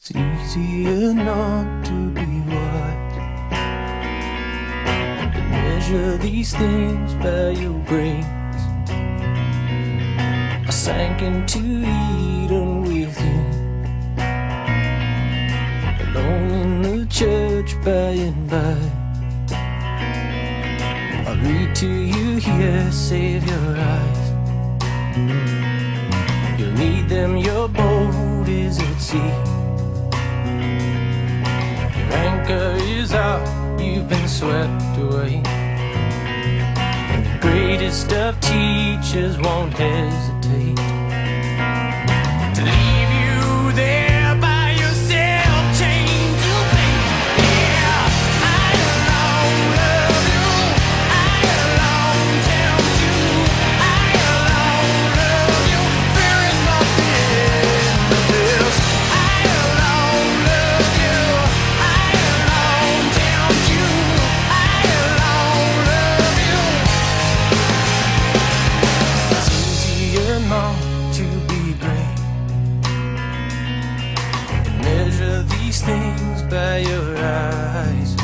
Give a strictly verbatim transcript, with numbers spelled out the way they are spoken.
It's easier not to be wise. Measure these things by your brains. I sank into Eden with you, alone in the church by and by. I read to you here, save your eyes. You'll need them, your boat is at sea. Your anchor is out, you've been swept away. And the greatest of teachers won't hesitate to leave you there by yourself, chained to fate. Yeah, I alone love you, I alone tempt you, I alone love you. There is nothing but this. I alone love you, I alone tempt you, I alone love you. It's easier not to be great. Measure these things by your eyes.